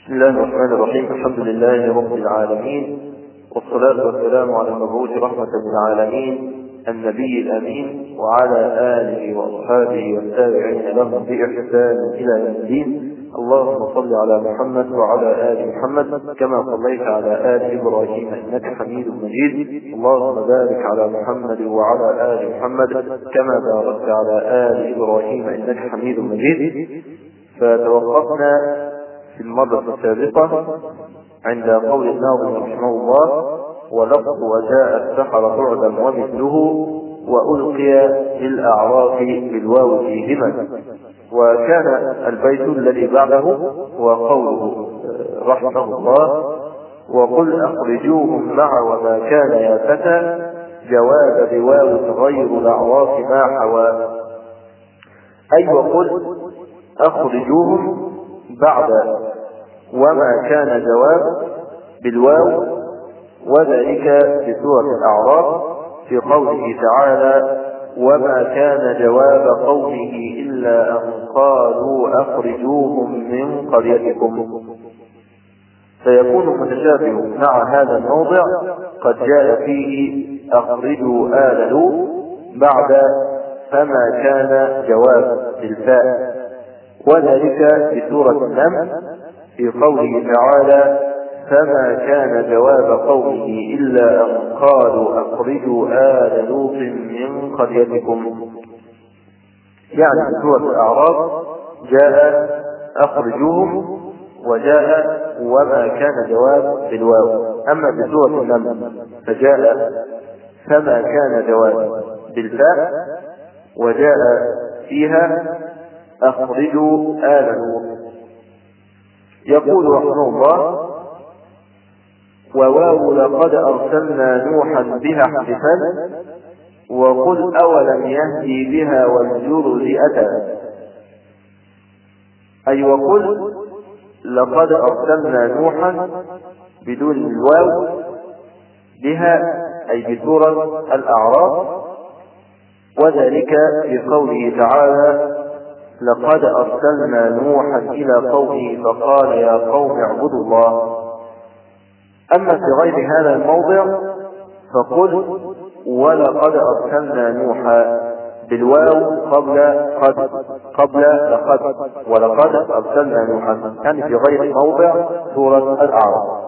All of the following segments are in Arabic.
بسم الله الرحمن الرحيم. الحمد لله رب العالمين، والصلاة والسلام على المبعوث رحمة للعالمين النبي الأمين وعلى آله وأصحابه والتابعين لهم بإحسان إلى يوم الدين. اللهم صل على محمد وعلى آل محمد كما صليت على آل إبراهيم إنك حميد مجيد. اللهم بارك على محمد وعلى آل محمد كما باركت على آل إبراهيم إنك حميد مجيد. فتوقفنا في المرة السابقة عند قول الناظم رحمه الله: ولفظ وجاء السحر بعدا ومثله وألقي للأعراف بالواو فيهما. وكان البيت الذي بعده وقوله رحمه الله: وقل أخرجوهم مع وما كان يا فتى جواب بواو غير الأعراف ما حوى. أي وقل أخرجوهم بعد وما كان جواب بالواو، وذلك في سورة الأعراف في قوله تعالى: وما كان جواب قومه إلا أن قالوا أخرجوهم من قريتكم. فيكون متشابه مع هذا الموضع قد جاء فيه أخرجوا آل لوط بعد فما كان جواب بالفاء، وذلك في سورة النمل في قوله تعالى: فما كان جواب قومه إلا أن قالوا أخرجوا آل لوط من قريتكم. يعني في سورة الأعراف جاء أخرجوهم وجاء وما كان جواب بالواو. أما في سورة النمل فجاء فما كان جواب بالفاء وجاء فيها أخرجوا آل لوط. يقول رحمه الله: وواو لقد أرسلنا نوحا بها احتفال وقل أولم يهدي بها والجرز أتى. أي وقل لقد أرسلنا نوحا بدون الواو بها أي بسورة الأعراف، وذلك في قوله تعالى: لقد أرسلنا نوحا إلى قومه فقال يا قوم اعبدوا الله. أما في غير هذا الموضع فقل ولقد أرسلنا نوحا بالواو قبل لقد، ولقد أرسلنا نوحا، يعني في غير موضع سورة الأعراف.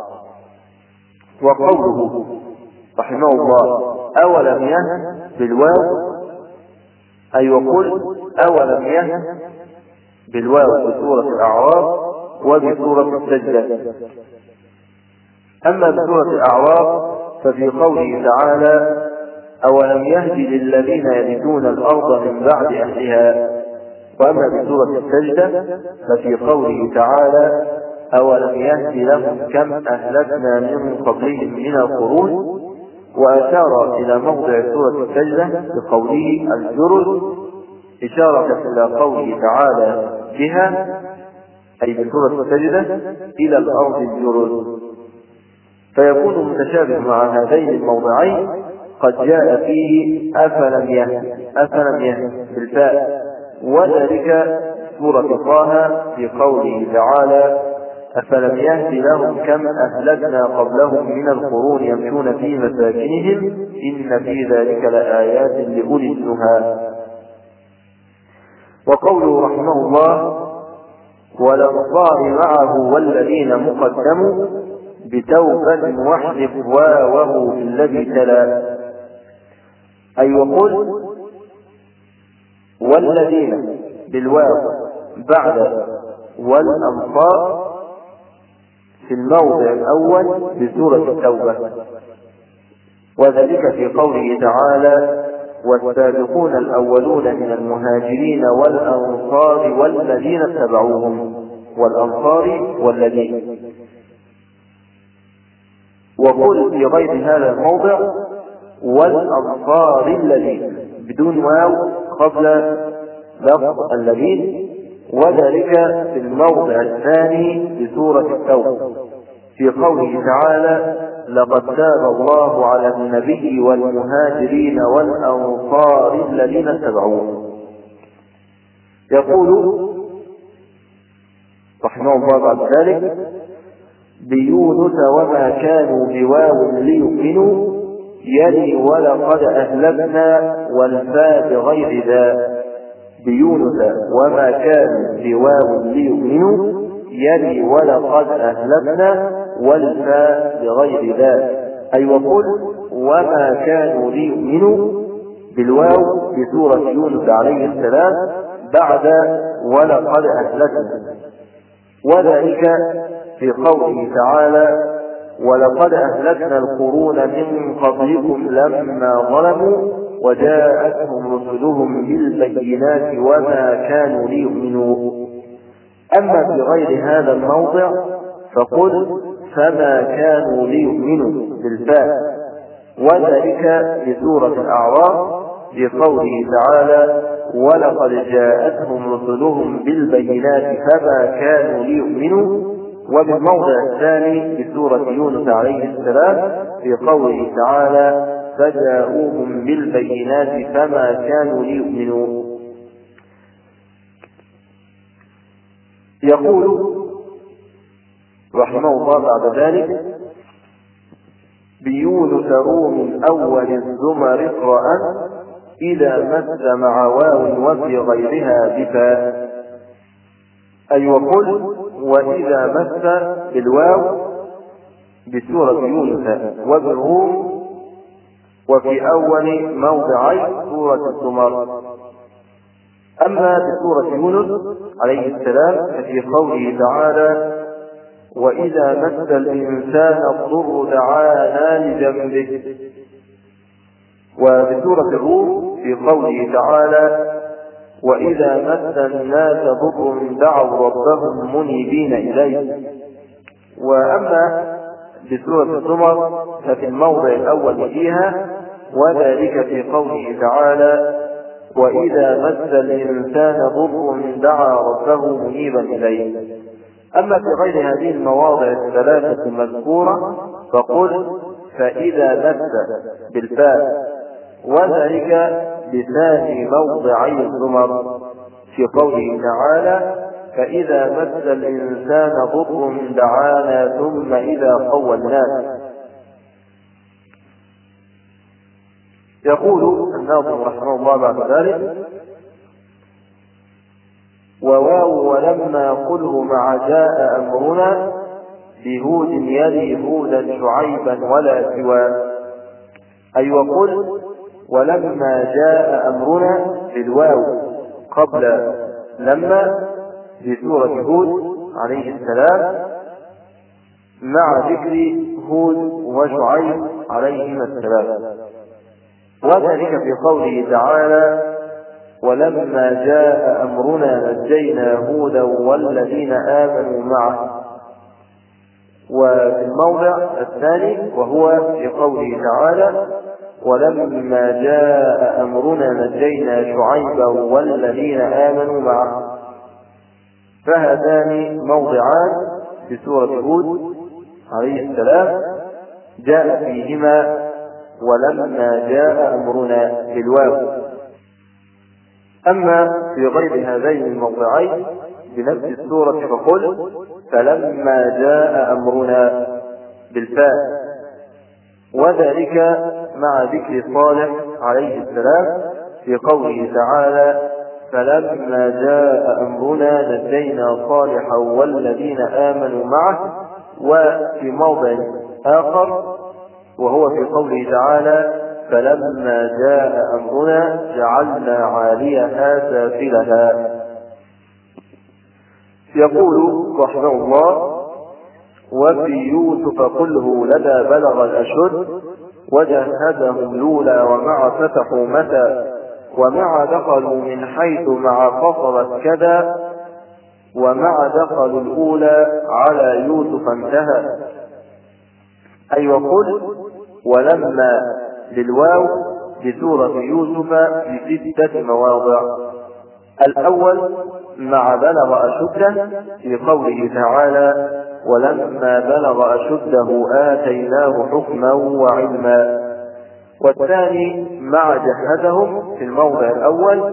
وقوله رحمه الله أولم يهد بالواو أي وقل أولم يهد بالواو بسورة الأعراف وبسورة السجدة. أما بسورة الأعراف ففي قوله تعالى: أولم يهد للذين يرثون الأرض من بعد أهلها. وأما بسورة السجدة ففي قوله تعالى: أولم يهد لهم كم أهلكنا من قبلهم من القرون. وأشار إلى موضع سورة السجدة بقوله الجرز إشارة إلى قوله تعالى بها أي بسورة السجدة إلى الأرض الجرز. فيكون متشابه مع هذين الموضعين قد جاء فيه أفلم يهد بالفاء، وذلك سورة طه في قوله تعالى: أفلم يهد لهم كم أهلكنا قبلهم من القرون يمشون في مساكنهم إن في ذلك لآيات لأولي النهى. وقوله رحمه الله: والأنصار معه والذين مقدموا بتوبة واحذف واوه في الذي تلا. أي وقل والذين بالواو بعد والأنصار في الموضع الأول بسورة التوبة، وذلك في قوله تعالى: والسابقون الأولون من المهاجرين والأنصار والذين اتبعوهم. والأنصار والذين. وقل في غير هذا الموضع والأنصار الذين بدون واو قبل لفظ الذين، وذلك في الموضع الثاني بسورة التوبة في قوله تعالى: لقد تاب الله على النبي والمهاجرين والأنصار الذين اتبعوه. يقول رحمه الله بعد ذلك: بيونس وما كانوا بواو ليؤمنوا يلي ولقد أهلكنا والفاء بغير ذا. بيونس وما كانوا بواو ليؤمنوا يلي ولقد أهلكنا والفاء بغير ذا. أي وقل وما كانوا ليؤمنوا بالواو في سورة يونس عليه السلام بعد ولقد أهلكنا، وذلك في قوله تعالى: ولقد أهلكنا القرون من قبلكم لما ظلموا وجاءتهم رسلهم بالبينات وما كانوا ليؤمنوا. أما في غير هذا الموضع فقل فما كانوا ليؤمنوا بالفاء، وذلك في سورة الأعراف في قوله تعالى: ولقد جاءتهم رسلهم بالبينات فما كانوا ليؤمنوا. وبالموضع الثاني في سورة يونس عليه السلام في قوله تعالى: فجاءوهم بالبينات فما كانوا ليؤمنوا. يقول رحمه الله بعد ذلك: بيونس روم أول الزمر اقرأ إذا مس مع واو وفي غيرها بفاء. أي وقل وإذا مس بالواو بسورة يونس وبالروم وفي أول موضعي سورة الزمر. أما بسورة يونس عليه السلام ففي قوله تعالى: وإذا مس الإنسان الضر دعانا لجنبه. وبسورة الروم في قوله تعالى: وإذا مس الناس ضر دعوا ربهم منيبين إليه. وأما بسورة الزمر ففي الموضع الأول فيها، وذلك في قوله تعالى: وإذا مس الإنسان ضر دعا ربه منيبا إليه. أما في غير هذه المواضع الثلاثة المذكورة فقل فإذا مس بالفاء، وذلك بثاني موضعي الزمر في قوله تعالى: فإذا مس الإنسان ضر دعانا ثم إذا خولناه. يقول الناظم رحمه الله بعد ذلك: وواو ولما قله مع جاء أمرنا بهود يلي هودا شعيبا ولا سوى. أي وقل ولما جاء أمرنا بالواو قبل لما في سورة هود عليه السلام مع ذكر هود وشعيب عليهما السلام، وذلك في قوله تعالى: ولما جاء أمرنا نجينا هودا والذين آمنوا معه. وفي الموضع الثاني وهو في قوله تعالى: ولما جاء أمرنا نجينا شعيبا والذين آمنوا معه. فهذان موضعان في سورة هود عليه السلام جاء فيهما ولما جاء أمرنا بالواو. أما في غير هذين الموضعين بنفس السورة فقل فلما جاء أمرنا بالفاء، وذلك مع ذكر صالح عليه السلام في قوله تعالى: فلما جاء أمرنا نجينا صالحا والذين آمنوا معه. وفي موضع آخر وهو في قوله تعالى: فلما جاء أمرنا جعلنا عاليها سافلها. يقول رحمه الله: وفي يوسف قله لدى بلغ الأشد وجهزهم لولا ومع فتحوا متى ومع دخلوا من حيث مع قصرت كذا ومع دخلوا الأولى على يوسف انتهى. أي وقل ولما للواو بسورة يوسف في 6 مواضع. الأول مع بلغ أشده في قوله تعالى: ولما بلغ أشده آتيناه حكما وعلما. والثاني مع جهزهم في الموضع الأول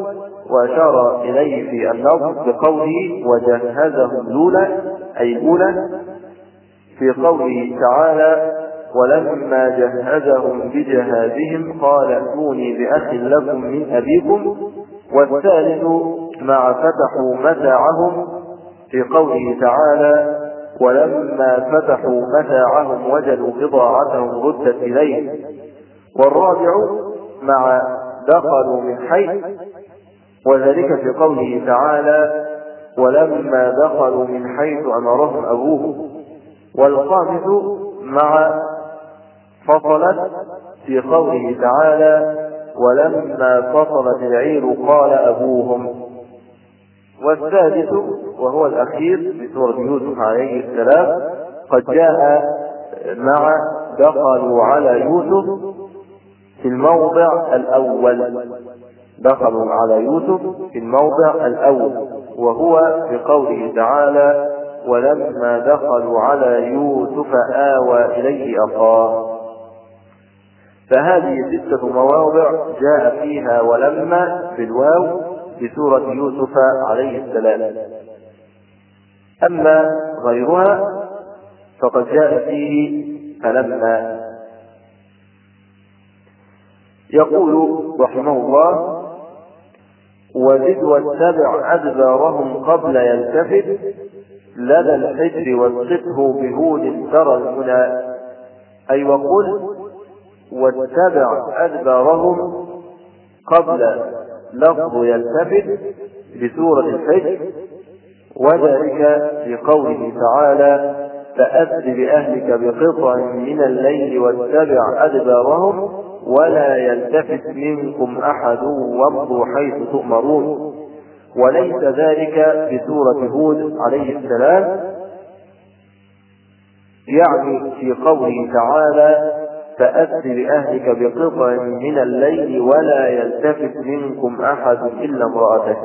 وأشار إليه في اللفظ بقوله وجهزهم لولا أي أولى، في قوله تعالى ولما جهزهم بجهازهم قال ائتوني بأخ لكم من أبيكم. والثالث مع فتحوا متاعهم، في قوله تعالى ولما فتحوا متاعهم وجدوا بضاعتهم ردت إليه. والرابع مع دخلوا من حيث، وذلك في قوله تعالى ولما دخلوا من حيث أمرهم أبوهم. والخامس مع فصلت، في قوله تعالى ولما فصلت العير قال أبوهم. والسادس وهو الأخير بسورة يوسف عليه السلام قد جاء مع دخلوا على يوسف في الموضع الأول، دخلوا على يوسف في الموضع الأول، وهو في قوله تعالى ولما دخلوا على يوسف آوى إليه أخاه. فهذه 6 مواضع جاء فيها ولما بالواو بسورة يوسف عليه السلام. أما غيرها فقد جاء فيه فلما. يقول رحمه الله وزد واتبع أدبارهم قبل يلتفت لدى الحجر واسقطه بهود ترى المنى. أي وقل واتبع أدبارهم قبل لفظ يلتفت بسورة الحجر، وذلك في قوله تعالى فأسر بأهلك بقطع من الليل واتبع أدبارهم ولا يلتفت منكم أحد وامضوا حيث تؤمرون. وليس ذلك بسورة هود عليه السلام، يعني في قوله تعالى فأسر بأهلك بقطع من الليل ولا يلتفت منكم أحد إلا امرأتك.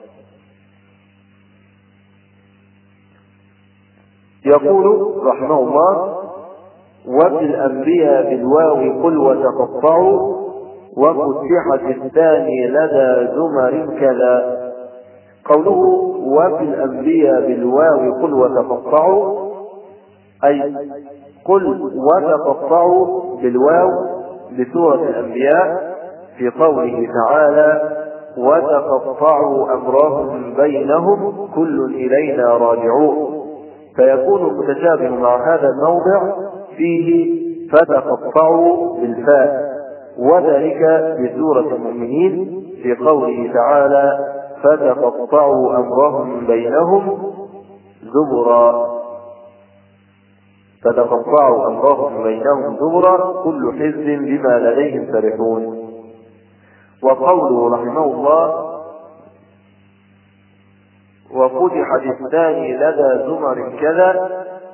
يقول رحمه الله وفي الأنبياء بالواو قل وتقطعوا وفتحت الثاني لدى زمر كذا. قوله وفي الأنبياء بالواو قل وتقطعوا أي قل وتقطعوا بالواو بسورة الأنبياء في قوله تعالى وتقطعوا أمرهم بينهم كل إلينا راجعون. فيكون متشابه مع هذا الموضع فيه فتقطعوا بالفاء، وذلك بسورة المؤمنين في قوله تعالى فتقطعوا أمرهم بينهم زبرا. فتقطعوا أمرهم بينهم زبرا كل حزب بما لديهم فرحون. وقوله رحمه الله وفتحت الثاني لدى زمر كذا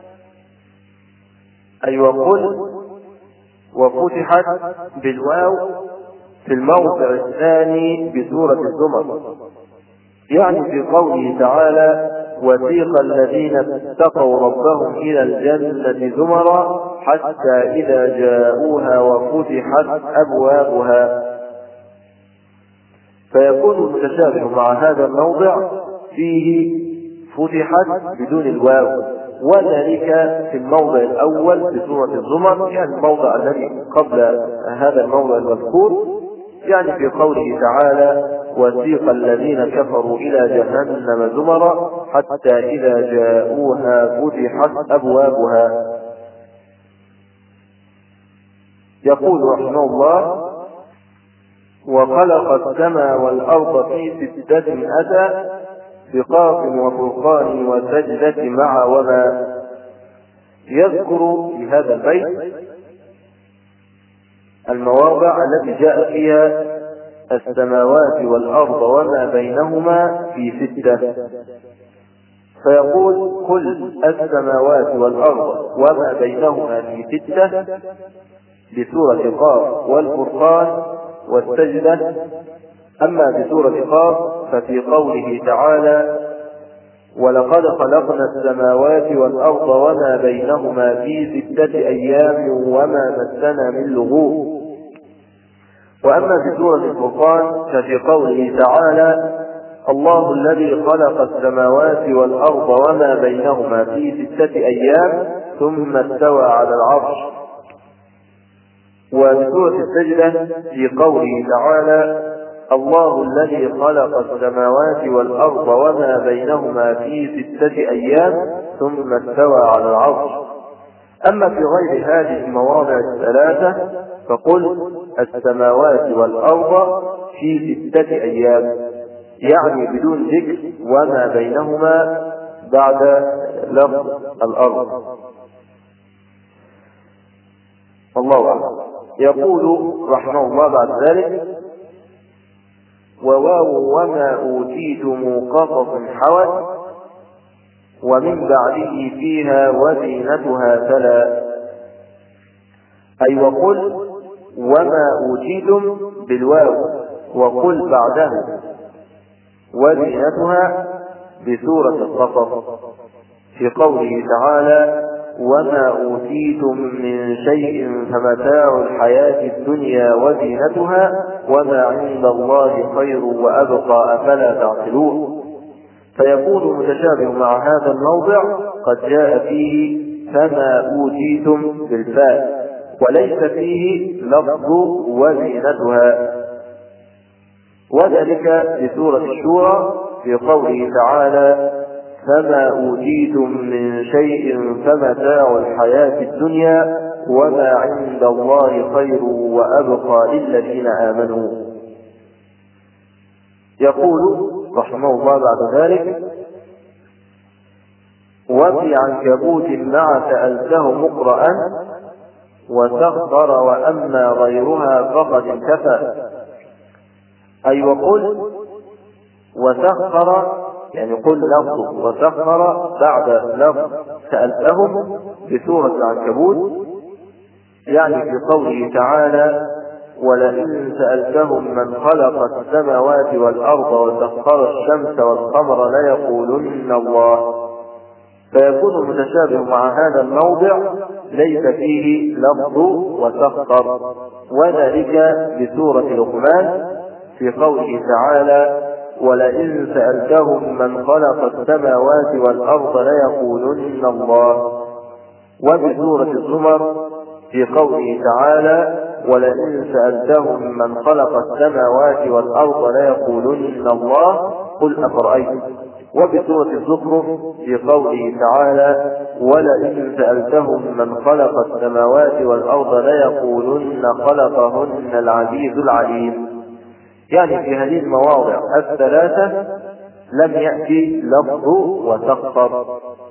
أي وقل وفتحت بالواو في الموضع الثاني بسورة الزمر، يعني في قوله تعالى وسيق الذين اتقوا ربهم إلى الجنة زمرا حتى إذا جاءوها وفتحت أبوابها. فيكون المتشابه مع هذا الموضع فيه فتحت بدون الواو، وذلك في الموضع الأول بسورة الزمر، يعني الموضع الذي قبل هذا الموضع المذكور، يعني في قوله تعالى وسيق الذين كفروا إلى جهنم زمرا حتى إذا جاءوها فتحت أبوابها. يقول رحمه الله وخلق السماء والأرض في 6 أتى بقاف وفرقان وسجدة مع وما. يذكر في هذا البيت المواضع التي جاء فيها السماوات والأرض وما بينهما في 6. فيقول كل السماوات والأرض وما بينهما في 6 بسورة قاف والفرقان والسجدة. أما بسورة قاف ففي قوله تعالى ولقد خلقنا السماوات والأرض وما بينهما في 6 أيام وما مسنا من لغوب. وأما في سورة الفرقان ففي قوله تعالى: الله الذي خلق السماوات والأرض وما بينهما في 6 أيام ثم استوى على العرش. وفي سورة السجدة في قوله تعالى: الله الذي خلق السماوات والأرض وما بينهما في 6 أيام ثم استوى على العرش. أما في غير هذه المواضع الثلاثة فقل السماوات والأرض في 6 أيام، يعني بدون ذكر وما بينهما بعد لفظ الأرض. الله أعلم. يقول رحمه الله بعد ذلك: وواو وما أوتيتم قصص حوت ومن بعده فيها وزينتها تلا. أي وقل وما أوتيتم بالواو، وقل بعده وزينتها بسورة القصص في قوله تعالى: وما أوتيتم من شيء فمتاع الحياة الدنيا وزينتها وما عند الله خير وأبقى أفلا تعقلون. فيكون متشابه مع هذا الموضع قد جاء فيه فما أوتيتم بالفاء، وليس فيه لفظ وزينتها، وذلك بسورة الشورى في قوله تعالى: فما أوتيتم من شيء فمتاع الحياة الدنيا وما عند الله خير وأبقى للذين آمنوا. يقول رحمه الله بعد ذلك: وفي عنكبوت مع سألته مقرأ وسخر وأما غيرها فقد انتفى. أي وقل وسخر، يعني قل لفظ وسخر بعد لفظ سألتهم بسورة العنكبوت، يعني في قوله تعالى: ولئن سألتهم من خلق السماوات والأرض وسخر الشمس والقمر ليقولن الله. فيكون متشابه مع هذا الموضع ليس فيه لفظ وسخر، وذلك بسورة لقمان في قوله تعالى: ولئن سألتهم من خلق السماوات والأرض ليقولن الله. وبسورة الزمر في قوله تعالى: ولئن سألتهم من خلق السماوات والأرض ليقولن الله قل أفرأيتم. وبسورة الزخرف في قوله تعالى: ولئن سألتهم من خلق السماوات والأرض ليقولن خلقهن العزيز العليم. يعني في هذه المواضع الثلاثة لم يأتي لفظ وسخر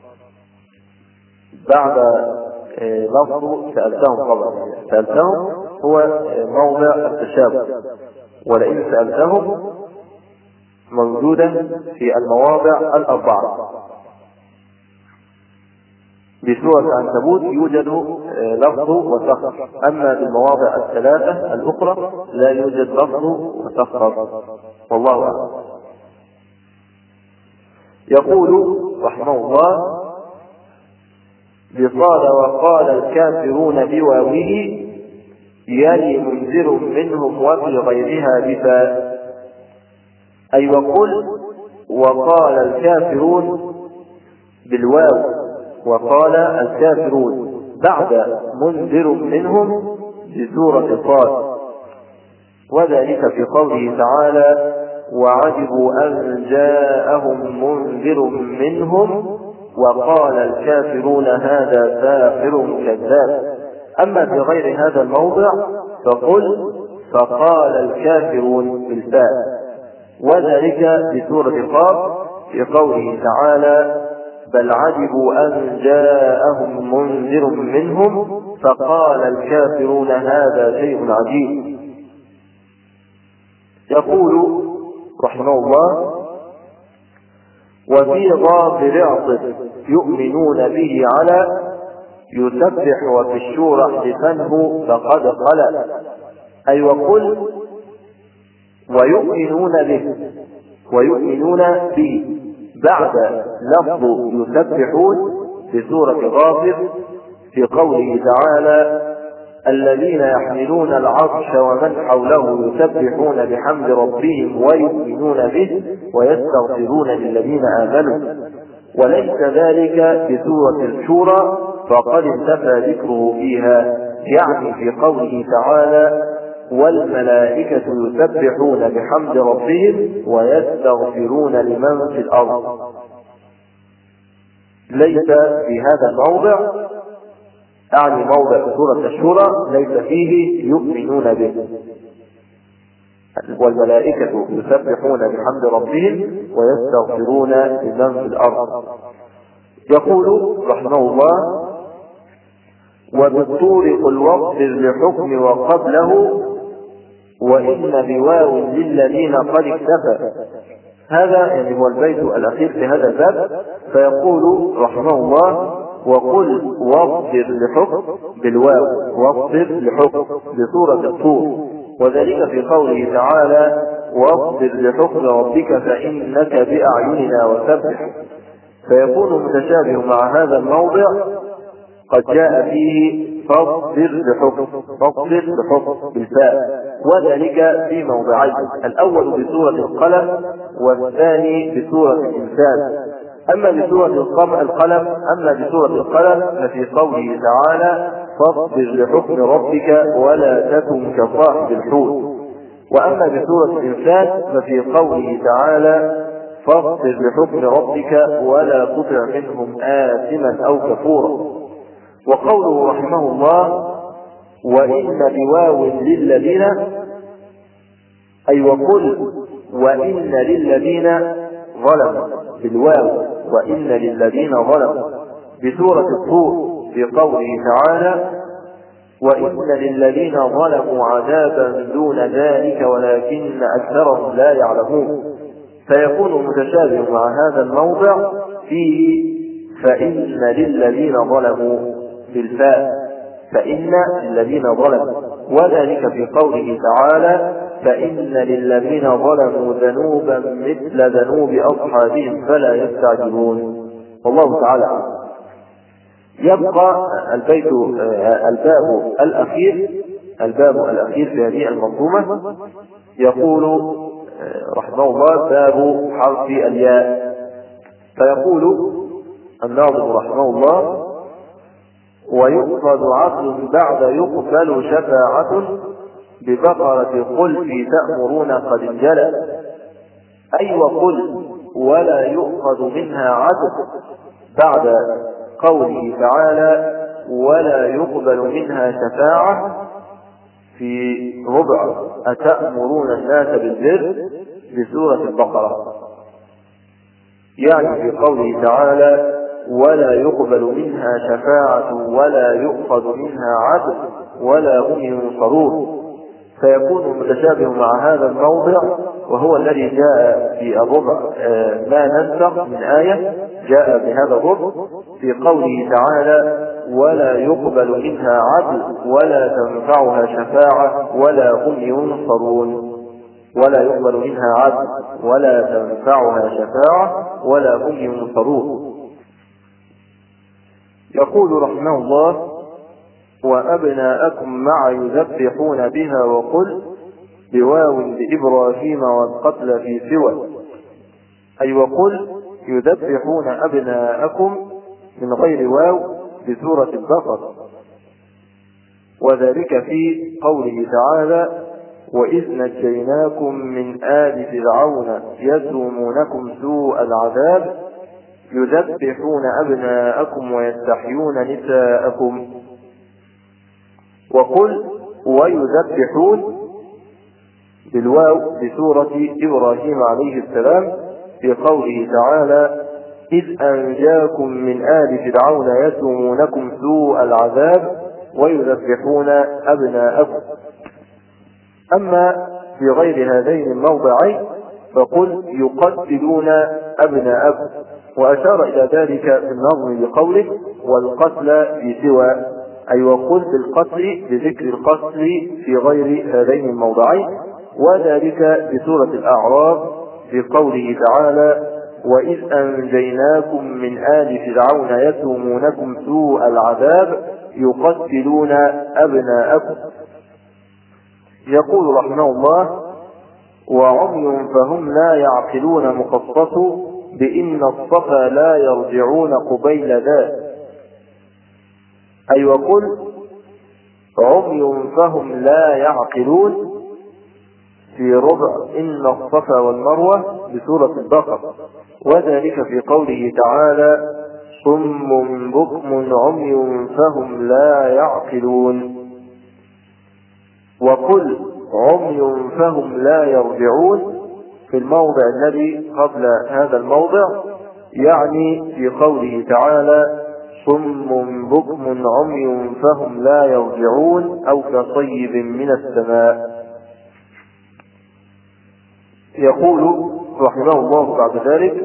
بعد لفظ سألتهم. طبعا سألتهم هو موضع التشابه، ولئن سألتهم موجودا في المواضع الأربعة. بسورة العنكبوت يوجد لفظ وسخر، أما في المواضع الثلاثة الأخرى لا يوجد لفظ وسخر، والله أعلم. يقول رحمه الله: بصاد وقال الكافرون بواوه يلي منذر منهم وفي غيرها بفاء. أي وقل وقال الكافرون بالواو، وقال الكافرون بعد منذر منهم بسورة صاد، وذلك في قوله تعالى: وعجبوا أن جاءهم منذر منهم وقال الكافرون هذا ساحر كذاب. أما في غير هذا الموضع فقل فقال الكافرون بالفاء، وذلك بسورة قاف في قوله تعالى: بل عجبوا أن جاءهم منذر منهم فقال الكافرون هذا شيء عجيب. يقول رحمه الله: وفي غافر اعطف يؤمنون به على يسبح وفي الشورى احذفنه فقد خلا. أي وقل ويؤمنون به بعد لفظ يسبحون بسورة غافر في قوله تعالى: الذين يحملون العرش ومن حوله يسبحون بحمد ربهم ويؤمنون به ويستغفرون للذين آمنوا. وليس ذلك بسورة الشورى فقد انتفى ذكره فيها، يعني في قوله تعالى والملائكة يسبحون بحمد ربهم ويستغفرون لمن في الأرض. ليس في هذا الموضع، أعني موضع سورة الشورى، ليس فيه يؤمنون به. والملائكة يسبحون بحمد ربهم ويستغفرون لمن في الأرض. يقول رحمه الله وبالطور قل واغفر لحكم وقبله وإن بواو للذين قد اكتفى. هذا يعني هو البيت الأخير في هذا الباب. فيقول رحمه الله وقل واغفر لحكم بالواو، واغفر لحكم بسورة الطور، وذلك في قوله تعالى واغفر لحكم ربك فإنك بأعيننا وسبح. فيكون متشابه مع هذا الموضع قد جاء فيه فاصبر لحكم، فاصبر لحكم بالفاء، وذلك في موضعين، الأول بسورة القلم والثاني بسورة الإنسان. أما بسورة القلم ففي قوله تعالى فاصبر لحكم ربك ولا تكن كصاحب الحوت. وأما بسورة الإنسان ففي قوله تعالى فاصبر لحكم ربك ولا تطع منهم آثما أو كفورا. وقوله رحمه الله وإن بواو للذين، أي وقل وإن للذين ظلموا بالواو، وإن للذين ظلموا بسورة الطور في قوله تعالى وإن للذين ظلموا عذابا دون ذلك ولكن أكثرهم لا يعلمون. فيكون متشابه مع هذا الموضع فيه فإن للذين ظلموا بالفاء، فإن للذين ظلموا، وذلك في قوله تعالى فإن للذين ظلموا ذنوبا مثل ذنوب أصحابهم فلا يستعجلون. والله تعالى عنه. يبقى الباب الأخير في هذه المنظومة. يقول رحمه الله باب حرف الياء. فيقول الناظم رحمه الله ويؤخذ عقل بعد يقبل شفاعة ببقرة قل في تأمرون قد انجلى، أي وقل ولا يؤخذ منها عدل بعد قوله تعالى ولا يقبل منها شفاعة في ربع أتأمرون الناس بالبر بسورة البقرة، يعني في قوله تعالى ولا يقبل منها شفاعة ولا يؤخذ منها عدل ولا هم ينصرون. فيكون متشابه مع هذا الموضع، وهو الذي جاء في الربع ما ننسخ من آية جاء بهذا الربع في قوله تعالى ولا يقبل منها عدل ولا تنفعها شفاعة ولا هم ينصرون. ولا يقبل منها عدل ولا تنفعها شفاعة ولا هم ينصرون. يقول رحمه الله وأبناءكم مع يذبحون بها وقل بواو لإبراهيم والقتل في سوى، أي وقل يذبحون أبناءكم من غير واو بسورة البقرة، وذلك في قوله تعالى وإذ نجيناكم من آل فرعون يسومونكم سوء العذاب يذبحون أبناءكم ويستحيون نساءكم. وقل ويذبحون بالواو بسورة إبراهيم عليه السلام في قوله تعالى إذ أنجاكم من آل فرعون يسومونكم سوء العذاب ويذبحون أبناءكم. أما في غير هذين الموضعين فقل يقتلون أبناءكم، وأشار إلى ذلك في النظم بقوله والقتل في سوى، أي وقل بالقتل بذكر القتل في غير هذين الموضعين، وذلك بسورة الأعراف في قوله تعالى وإذ أنجيناكم من آل فرعون يسومونكم سوء العذاب يقتلون أبناءكم. يقول رحمه الله: وعمي فهم لا يعقلون مخصص بإن الصفا لا يرجعون قبيل ذا. أي وقل عمي فهم لا يعقلون في ربع إن الصفا والمروة بسورة البقرة، وذلك في قوله تعالى: صم بكم عمي فهم لا يعقلون. وقل عمي فهم لا يرجعون في الموضع الذي قبل هذا الموضع، يعني في قوله تعالى: صم بكم عمي فهم لا يرجعون، أو كصيب من السماء. يقول رحمه الله بعد ذلك: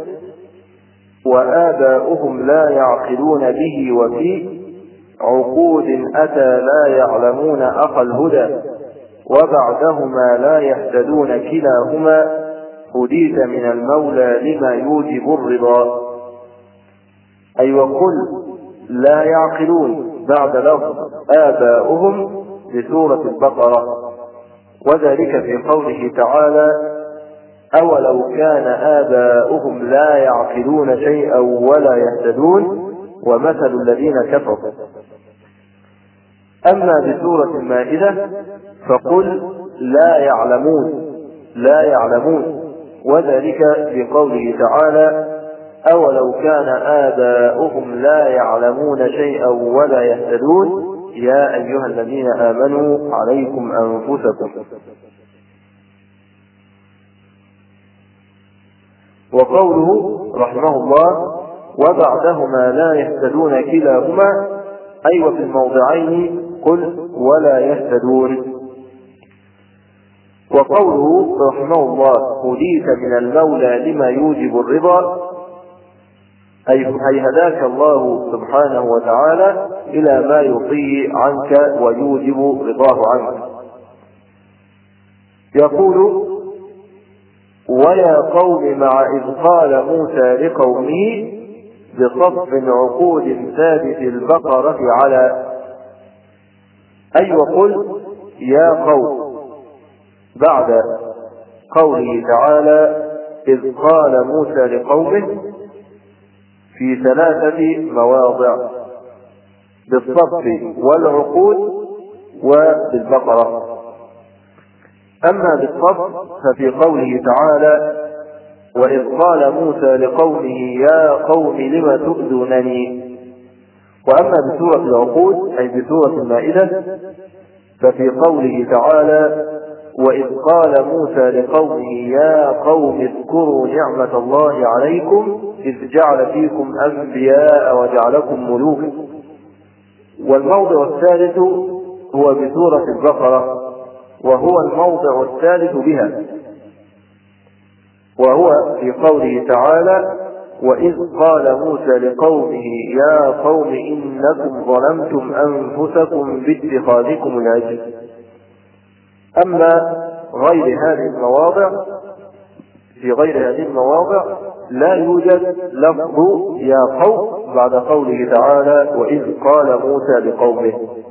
وآباؤهم لا يعقلون به وفي عقود أتى لا يعلمون أخى الهدى، وبعدهما لا يهتدون كلاهما، هديت من المولى لما يوجب الرضا. أي وقل لا يعقلون بعد لفظ آباؤهم بسورة البقرة، وذلك في قوله تعالى: أولو كان آباؤهم لا يعقلون شيئا ولا يهتدون ومثل الذين كفروا. أما بسورة المائدة فقل لا يعلمون، وذلك في قوله تعالى: أولو كان آباؤهم لا يعلمون شيئا ولا يهتدون يا أيها الذين آمنوا عليكم أنفسكم. وقوله رحمه الله: وبعدهما لا يهتدون كلاهما، أي وفي الموضعين قل ولا يهتدون. وقوله رحمه الله: هديت من المولى لما يوجب الرضا، أي هداك الله سبحانه وتعالى إلى ما يرضيه عنك ويوجب رضاه عنك. يقول: ويا قوم مع إذ قال موسى لقومه بصف عقود ثابت البقرة على. أي وقل يا قوم بعد قوله تعالى إذ قال موسى لقومه في 3 مواضع بالصف والعقود وبالبقرة. أما بالصف ففي قوله تعالى وإذ قال موسى لقومه يا قوم لم تؤذونني. وأما بسورة العقود أي بسورة المائدة ففي قوله تعالى وإذ قال موسى لقومه يا قوم اذكروا نعمة الله عليكم إذ جعل فيكم أنبياء وجعلكم ملوكا. والموضع الثالث هو بسورة البقرة، وهو الموضع الثالث بها، وهو في قوله تعالى وإذ قال موسى لقومه يا قوم إنكم ظلمتم أنفسكم باتخاذكم العجل. أما غير هذه المواضع في غير هذه المواضع لا يوجد لفظ يا قوم بعد قوله تعالى وإذ قال موسى لقومه،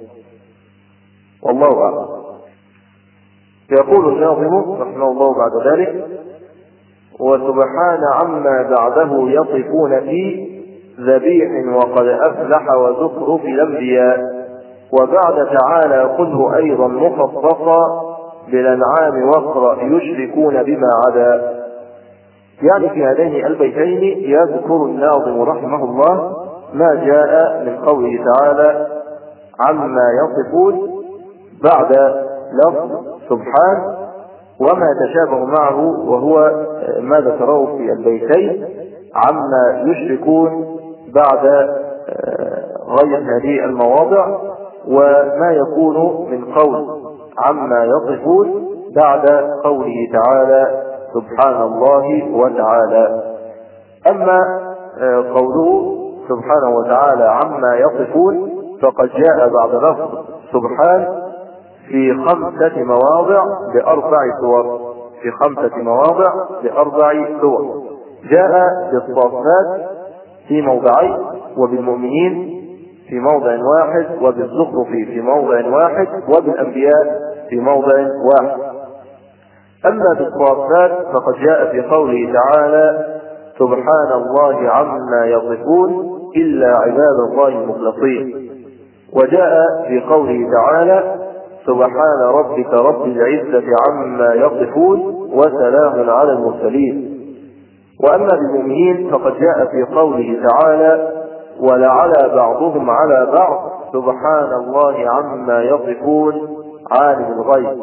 والله أعلم. يقول الناظم رحمه الله بعد ذلك وسبحان عما بعده يصفون في ذبيح وقد أفلح وزخرف الأنبياء، وبعد تعالى خذه أيضا مخصصا بالأنعام واقرأ يشركون بما عدا. يعني في هذين البيتين يذكر الناظم رحمه الله ما جاء من قوله تعالى عما يصفون بعد لفظ سبحان وما تشابه معه، وهو ما ذكره في البيتين عما يشركون بعد غير هذه المواضع، وما يكون من قول عما يصفون بعد قوله تعالى سبحان الله وتعالى. أما قوله سبحانه وتعالى عما يصفون فقد جاء بعد لفظ سبحان في 5 مواضع ب4 سور، في 5 مواضع ب4 سور. جاء بالصافات في موضعين، وبالمؤمنين في موضع واحد، وبالزخرف في موضع واحد، وبالأنبياء في موضع واحد. أما بالصافات فقد جاء في قوله تعالى: سبحان الله عما يصفون إلا عباد الله المخلصين. وجاء في قوله تعالى: سبحان ربك رب العزة عما يصفون وسلام على المرسلين. وأما بالمؤمنين فقد جاء في قوله تعالى: ولعلى بعضهم على بعض سبحان الله عما يصفون عالم الغيب.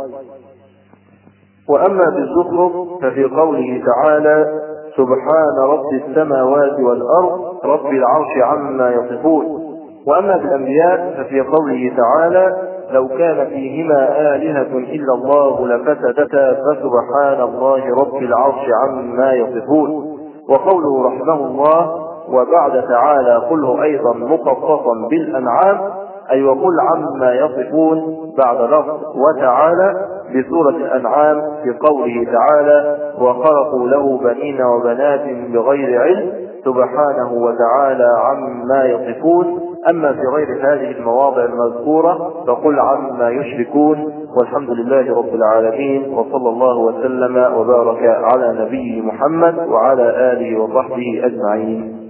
وأما بالزخرف ففي قوله تعالى: سبحان رب السماوات والأرض رب العرش عما يصفون. وأما بالأنبياء ففي قوله تعالى: لو كان فيهما آلهة إلا الله لفسدتا فسبحان الله رب العرش عما يصفون. وقوله رحمه الله: وبعد تعالى قله أيضا مخصصا بالأنعام، أي وقل عما يصفون بعد لفظ وتعالى بسورة الأنعام في قوله تعالى: وخلقوا له بنين وبنات بغير علم سبحانه وتعالى عما يصفون. أما في غير هذه المواضع المذكورة فقل عما يشركون. والحمد لله رب العالمين، وصلى الله وسلم وبارك على نبيه محمد وعلى آله وصحبه أجمعين.